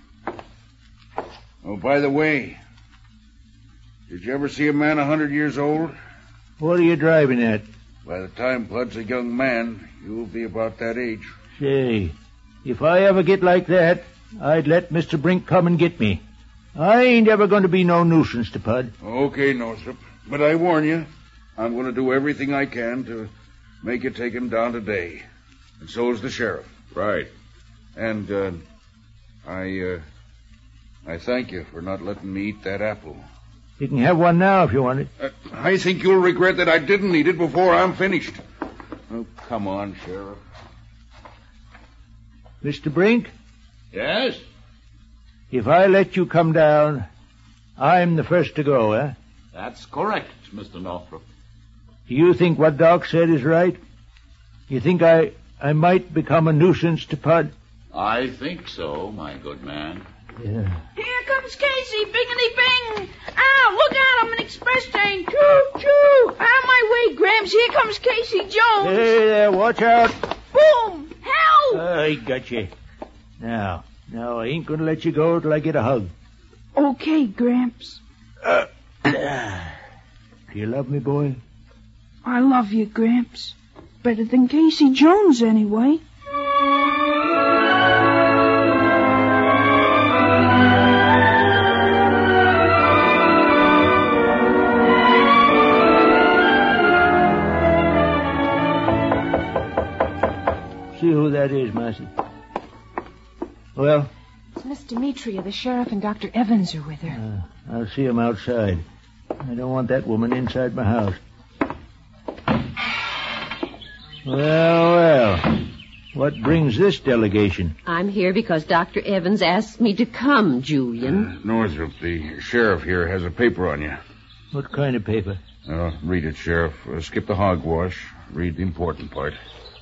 Oh, by the way, did you ever see a man 100 years old? What are you driving at? By the time Blood's a young man, you'll be about that age. Say, if I ever get like that, I'd let Mr. Brink come and get me. I ain't ever going to be no nuisance to Pud. Okay, Northrop. But I warn you, I'm going to do everything I can to make you take him down today. And so is the sheriff. Right. And, I thank you for not letting me eat that apple. You can have one now if you want it. I think you'll regret that I didn't eat it before I'm finished. Oh, come on, Sheriff. Mr. Brink? Yes? If I let you come down, I'm the first to go, eh? That's correct, Mr. Northrop. Do you think what Doc said is right? You think I might become a nuisance to Pud? I think so, my good man. Yeah. Here comes Casey, bingity bing. Ow, look out, I'm an express train. Choo, choo. Out of my way, Gramps. Here comes Casey Jones. Hey there, watch out. Boom. Help. I got you. Now, Now, I ain't going to let you go till I get a hug. Okay, Gramps. Do you love me, boy? I love you, Gramps. Better than Casey Jones, anyway. See who that is, Marcy. Well? It's Miss Demetria. The sheriff and Dr. Evans are with her. I'll see him outside. I don't want that woman inside my house. Well. What brings this delegation? I'm here because Dr. Evans asked me to come, Julian. Northrop, the sheriff here has a paper on you. What kind of paper? Read it, Sheriff. Skip the hogwash. Read the important part.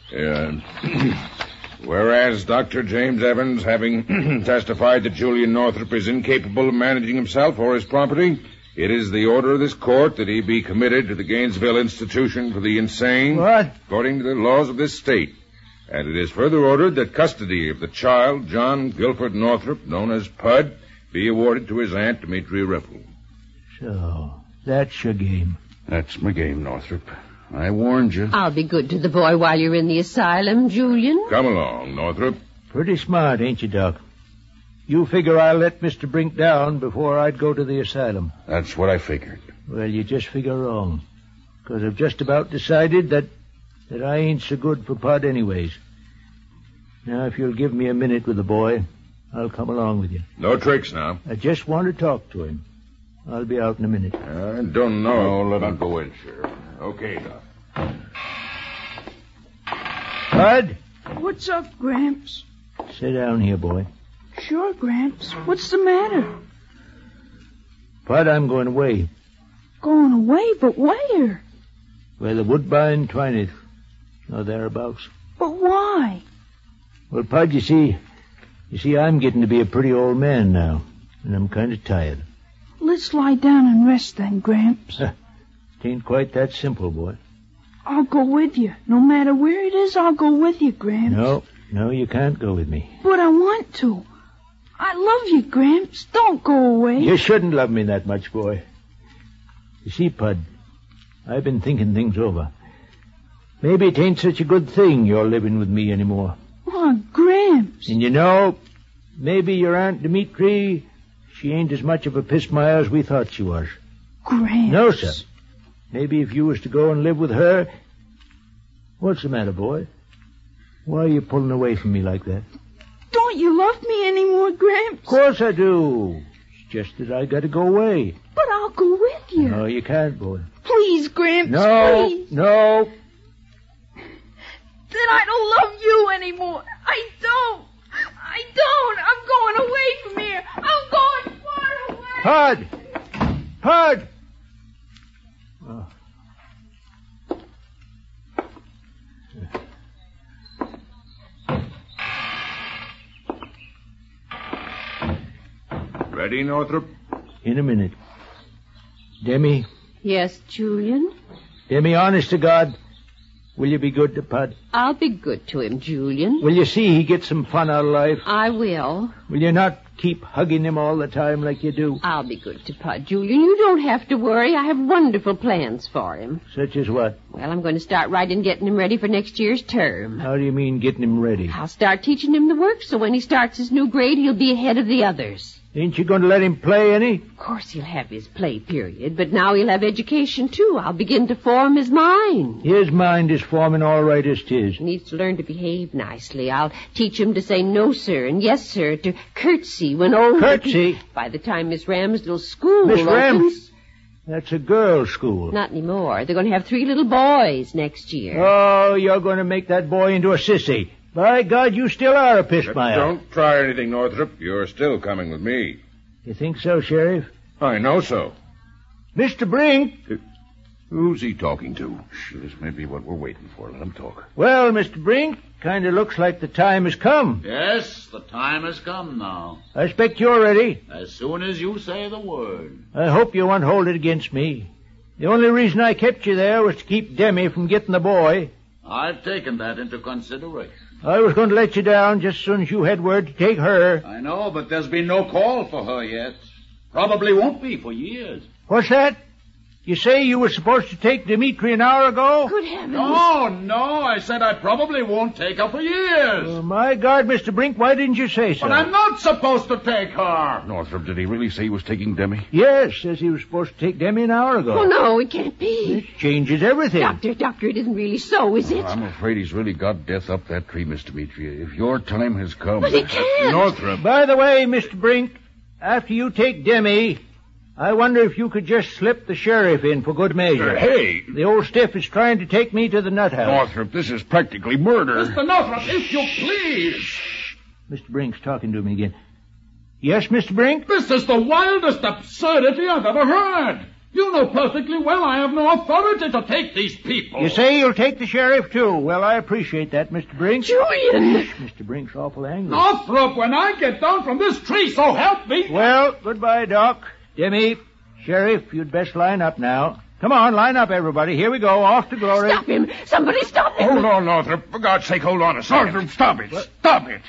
Whereas Dr. James Evans, having testified that Julian Northrop is incapable of managing himself or his property, it is the order of this court that he be committed to the Gainesville Institution for the Insane. What? According to the laws of this state. And it is further ordered that custody of the child, John Guilford Northrop, known as Pud, be awarded to his aunt, Demetria Riffle. So, that's your game. That's my game, Northrop. I warned you. I'll be good to the boy while you're in the asylum, Julian. Come along, Northrop. Pretty smart, ain't you, Doc? You figure I'll let Mr. Brink down before I'd go to the asylum. That's what I figured. Well, you just figure wrong. Because I've just about decided that I ain't so good for Pud anyways. Now, if you'll give me a minute with the boy, I'll come along with you. No tricks now. I just want to talk to him. I'll be out in a minute. I don't know. Let him go in, Sheriff. Okay, Doc. Pud? What's up, Gramps? Sit down here, boy. Sure, Gramps. What's the matter? Pud, I'm going away. Going away? But where? Where the woodbine twineth. Or thereabouts. But why? Well, Pud, you see, I'm getting to be a pretty old man now. And I'm kind of tired. Let's lie down and rest then, Gramps. It ain't quite that simple, boy. I'll go with you. No matter where it is, I'll go with you, Gramps. No, you can't go with me. But I want to. I love you, Gramps. Don't go away. You shouldn't love me that much, boy. You see, Pud, I've been thinking things over. Maybe it ain't such a good thing you're living with me anymore. Oh, Gramps. And you know, maybe your Aunt Demetri, she ain't as much of a pissmire as we thought she was. Gramps. No, sir. Maybe if you was to go and live with her... What's the matter, boy? Why are you pulling away from me like that? Don't you love me anymore, Gramps? Of course I do. It's just that I got to go away. But I'll go with you. No, you can't, boy. Please, Gramps, No, please. no. Then I don't love you anymore. I don't. I'm going away from here. I'm going far away. Pud! Oh. Ready, Northrop? In a minute. Demi? Yes, Julian? Demi, honest to God, will you be good to Pud? I'll be good to him, Julian. Will you see he gets some fun out of life? I will. Will you not keep hugging him all the time like you do? I'll be good to Pud, Julian. You don't have to worry. I have wonderful plans for him. Such as what? Well, I'm going to start right in getting him ready for next year's term. How do you mean getting him ready? I'll start teaching him the work, so when he starts his new grade, he'll be ahead of the others. Ain't you going to let him play any? Of course he'll have his play period, but now he'll have education, too. I'll begin to form his mind. His mind is forming all right as 'tis. He needs to learn to behave nicely. I'll teach him to say no, sir, and yes, sir, to curtsy when old... Curtsy? By the time Miss Ramsdale's school Miss opens... Rams? That's a girls' school. Not anymore. They're going to have 3 little boys next year. Oh, you're going to make that boy into a sissy. By God, you still are a pissmire. Don't try anything, Northrop. You're still coming with me. You think so, Sheriff? I know so. Mr. Brink! Who's he talking to? This may be what we're waiting for. Let him talk. Well, Mr. Brink, kind of looks like the time has come. Yes, the time has come now. I expect you're ready. As soon as you say the word. I hope you won't hold it against me. The only reason I kept you there was to keep Demi from getting the boy. I've taken that into consideration. I was going to let you down just as soon as you had word to take her. I know, but there's been no call for her yet. Probably won't be for years. What's that? You say you were supposed to take Dimitri an hour ago? Good heavens. No, I said I probably won't take her for years. Oh, my God, Mr. Brink, why didn't you say so? But I'm not supposed to take her. Northrop, did he really say he was taking Demi? Yes, says he was supposed to take Demi an hour ago. Oh, no, it can't be. This changes everything. Doctor, it isn't really so, is it? I'm afraid he's really got death up that tree, Miss Demetria. If your time has come... But he can't. Northrop. By the way, Mr. Brink, after you take Demi, I wonder if you could just slip the sheriff in for good measure. Hey! The old stiff is trying to take me to the nut house. Northrop, this is practically murder. Mr. Northrop, if you please. Mr. Brink's talking to me again. Yes, Mr. Brink? This is the wildest absurdity I've ever heard. You know perfectly well I have no authority to take these people. You say you'll take the sheriff, too. Well, I appreciate that, Mr. Brink. Julian! Mr. Brink's awful angry. Northrop, when I get down from this tree, so help me. Well, goodbye, Doc. Demi, Sheriff, you'd best line up now. Come on, line up, everybody. Here we go. Off to glory. Stop him. Somebody stop him. Hold on, Northrop. For God's sake, hold on a second. Northrop, stop it. Stop it.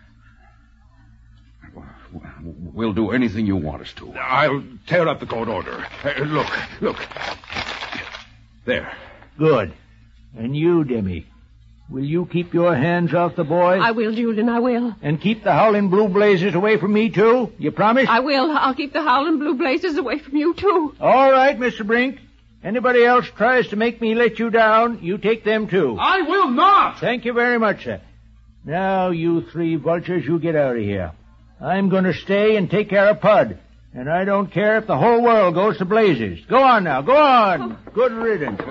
We'll do anything you want us to. I'll tear up the court order. Look. There. Good. And you, Demi, will you keep your hands off the boy? I will, Julian, I will. And keep the howling blue blazes away from me, too? You promise? I will. I'll keep the howling blue blazes away from you, too. All right, Mr. Brink. Anybody else tries to make me let you down, you take them, too. I will not. Thank you very much, sir. Now, you three vultures, you get out of here. I'm going to stay and take care of Pud. And I don't care if the whole world goes to blazes. Go on now, go on. Good riddance.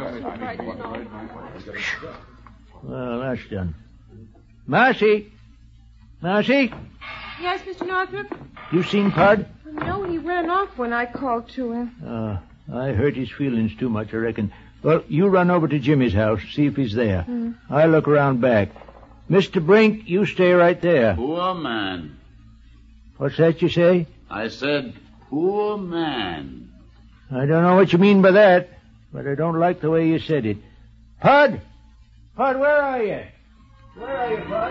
Well, that's done. Marcy? Marcy? Yes, Mr. Northrop? You seen Pud? No, he ran off when I called to him. I hurt his feelings too much, I reckon. Well, you run over to Jimmy's house, see if he's there. I'll look around back. Mr. Brink, you stay right there. Poor man. What's that you say? I said, poor man. I don't know what you mean by that, but I don't like the way you said it. Pud! Pud, where are you? Where are you, Pud?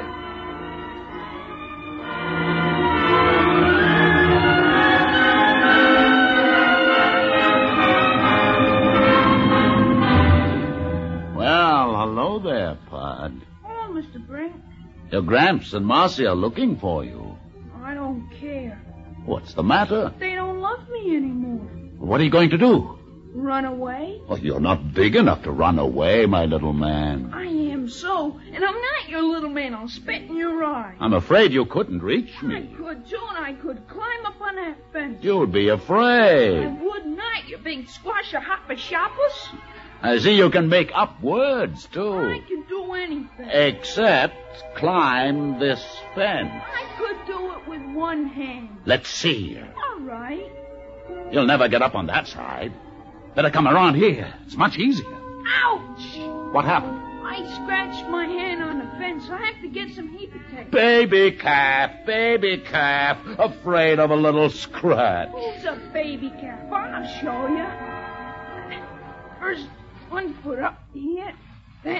Well, hello there, Pud. Oh, Mr. Brink, Your Gramps and Marcy are looking for you. I don't care. What's the matter? They don't love me anymore. What are you going to do? Run away? Well, you're not big enough to run away, my little man. I am so, and I'm not your little man. I'll spit in your eye. I'm afraid you couldn't reach I me. could, too, and I could climb up on that fence. You'd be I afraid. would not, you big squasher hopper shoppers. I see you can make up words, I too. can do anything. Except climb this fence. I could do it with one hand. Let's see. All right. You'll never get up on that side. Better come around here. It's much easier. Ouch! What happened? I scratched my hand on the fence. I have to get some heat protector. Baby calf, afraid of a little scratch. Who's a baby calf? I'll show you. First, one foot up here, then...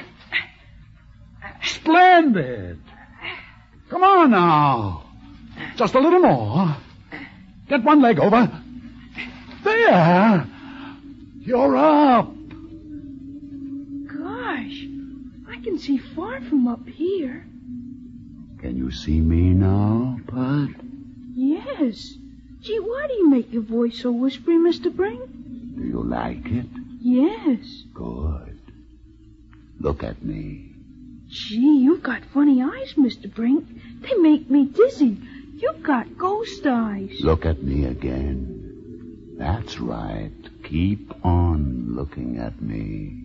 Splendid. Come on now. Just a little more. Get one leg over. There. You're up. Gosh, I can see far from up here. Can you see me now, Pud? Yes. Gee, why do you make your voice so whispery, Mr. Brink? Do you like it? Yes. Good. Look at me. Gee, you've got funny eyes, Mr. Brink. They make me dizzy. You've got ghost eyes. Look at me again. That's right. Keep on looking at me.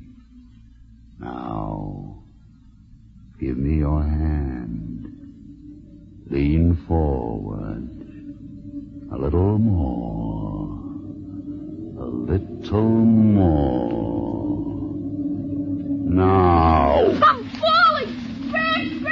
Now, give me your hand. Lean forward. A little more. A little more. Now. I'm falling! Brink!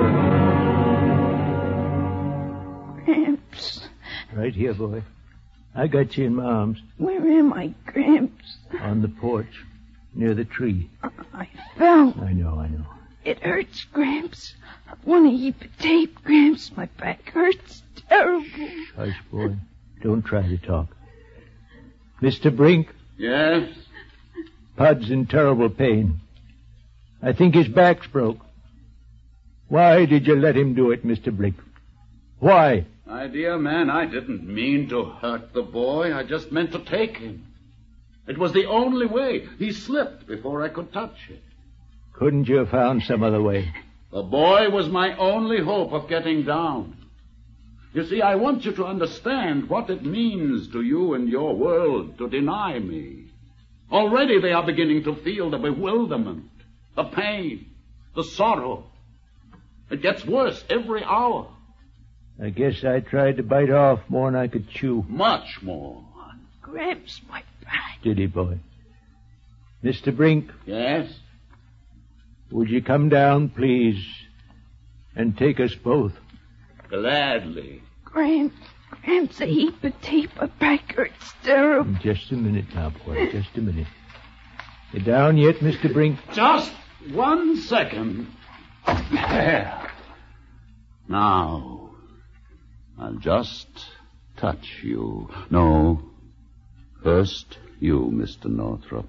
Right here, boy. I got you in my arms. Where am I, Gramps? On the porch, near the tree. I fell. I know. It hurts, Gramps. I want a heap of tape, Gramps. My back hurts terrible. Hush, boy. Don't try to talk. Mr. Brink? Yes? Pud's in terrible pain. I think his back's broke. Why did you let him do it, Mr. Brink? Why? My dear man, I didn't mean to hurt the boy. I just meant to take him. It was the only way. He slipped before I could touch him. Couldn't you have found some other way? The boy was my only hope of getting down. You see, I want you to understand what it means to you and your world to deny me. Already they are beginning to feel the bewilderment, the pain, the sorrow. It gets worse every hour. I guess I tried to bite off more than I could chew. Much more. Gramps, my back. Did he, boy? Mr. Brink? Yes? Would you come down, please, and take us both? Gladly. Gramps, a heap of tape. My back hurts terrible. Just a minute now, boy. Just a minute. You down yet, Mr. Brink? Just 1 second. There. Now, I'll just touch you. No. First, you, Mr. Northrop.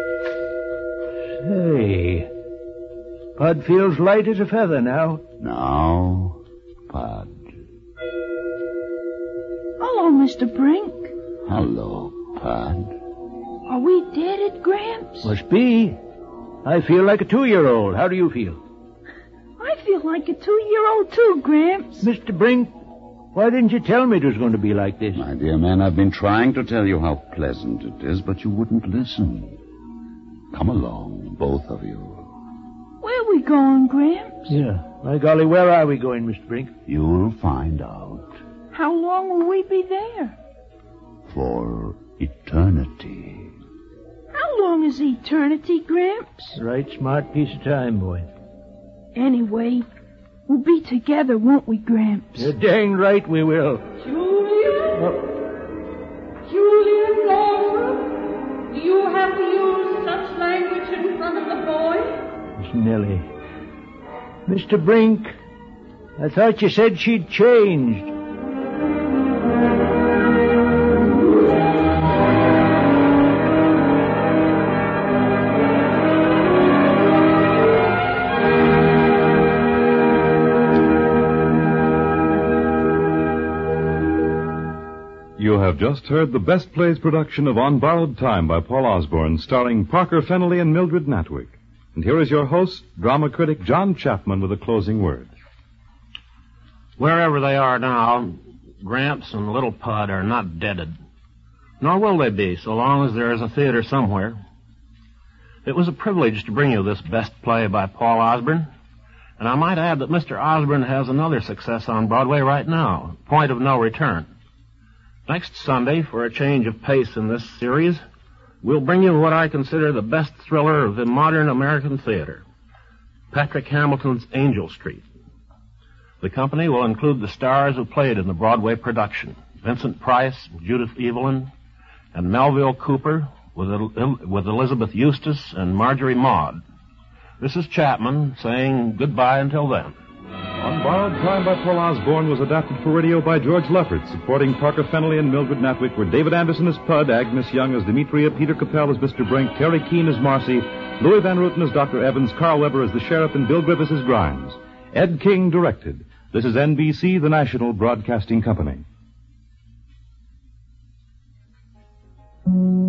Say, Pud feels light as a feather now. Now, Pud. Hello, Mr. Brink. Hello, Pud. Are we dead at Gramps? Must be. I feel like a 2-year-old. How do you feel? I feel like a 2-year-old too, Gramps. Mr. Brink, why didn't you tell me it was going to be like this? My dear man, I've been trying to tell you how pleasant it is, but you wouldn't listen. Come along, both of you. Where are we going, Gramps? Yeah. My golly, where are we going, Mr. Brink? You'll find out. How long will we be there? For eternity. How long is eternity, Gramps? Right smart piece of time, boy. Anyway, we'll be together, won't we, Gramps? You're dang right we will. Julian? Julian Northrop? Do you have to use such language in front of the boy? Miss Nellie. Mr. Brink, I thought you said she'd changed. You have just heard the Best Plays production of On Borrowed Time by Paul Osborne, starring Parker Fennelly and Mildred Natwick. And here is your host, drama critic John Chapman, with a closing word. Wherever they are now, Gramps and little Pud are not deaded. Nor will they be, so long as there is a theater somewhere. It was a privilege to bring you this best play by Paul Osborne. And I might add that Mr. Osborne has another success on Broadway right now, Point of No Return. Next Sunday, for a change of pace in this series, we'll bring you what I consider the best thriller of the modern American theater, Patrick Hamilton's Angel Street. The company will include the stars who played in the Broadway production, Vincent Price, Judith Evelyn, and Melville Cooper, with Elizabeth Eustace and Marjorie Maud. This is Chapman saying goodbye until then. On Borrowed Time by Paul Osborne was adapted for radio by George Leffert. Supporting Parker Fennelly and Mildred Natwick were David Anderson as Pud, Agnes Young as Demetria, Peter Capell as Mr. Brink, Terry Keane as Marcy, Louis Van Rooten as Dr. Evans, Carl Weber as the Sheriff, and Bill Griffiths as Grimes. Ed King directed. This is NBC, the National Broadcasting Company.